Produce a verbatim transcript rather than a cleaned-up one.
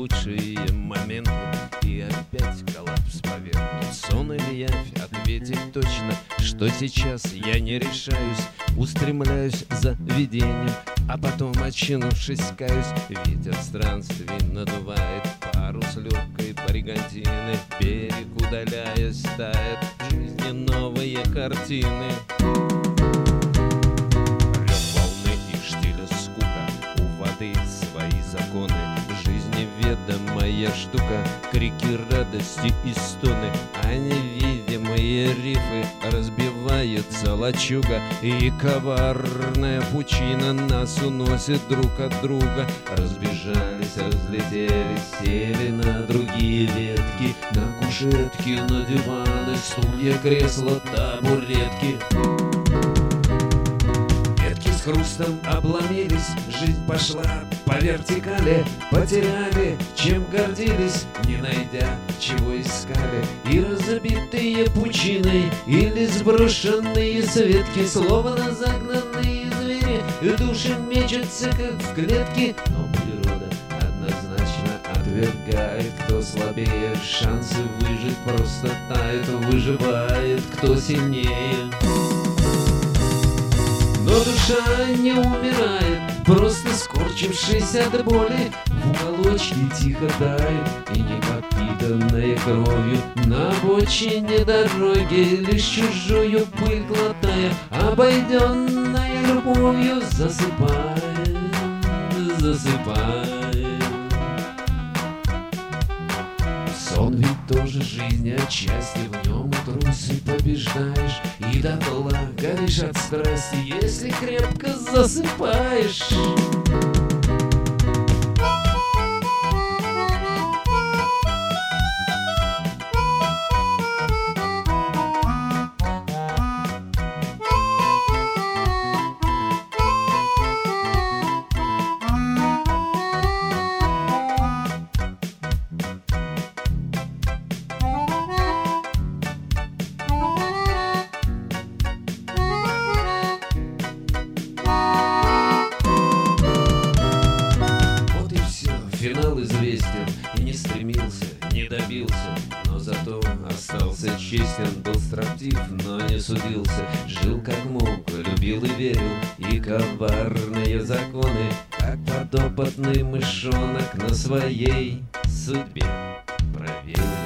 лучшие моменты, и опять коллапс повернут. Сон или явь, ответить точно, что сейчас я не решаюсь. Устремляюсь за видением, а потом, очнувшись, каюсь. Ветер странствий надувает парус легкой бригантины. Берег, удаляясь, тает в жизни новые картины. Рев волны и штиля скука, у воды свои законы. В жизни ведомая штука, крики радости и стоны. А невидимые рифы разбивается лачуга, и коварная пучина нас уносит друг от друга. Разбежались, разлетелись, сели на другие ветки, на кушетки, на диваны, стулья, кресла, табуретки. Ветки с хрустом обломились, жизнь пошла по вертикали. Потеряли, чем гордились, не найдя, чего искали. И разобитые пучиной или сброшенные с ветки, словно загнанные звери, души мечутся, как в клетке. Но природа однозначно отвергает, кто слабее, шансы выжить просто тают. Выживает, кто сильнее. Но душа не умирает, просто скорчившись от боли, в уголочке тихо тает, и не подпитанная кровью на обочине дороги, лишь чужую пыль глотая, обойденная любовью, засыпает, засыпает. Сон ведь тоже жизнь, отчасти в нем и трусы побеждаешь, и дотла горишь от страсти, если крепко засыпаешь. Финал известен, и не стремился, не добился, но зато остался честен. Был строптив, но не судился, жил как мог, любил и верил, и коварные законы, как подопытный мышонок, на своей судьбе проверил.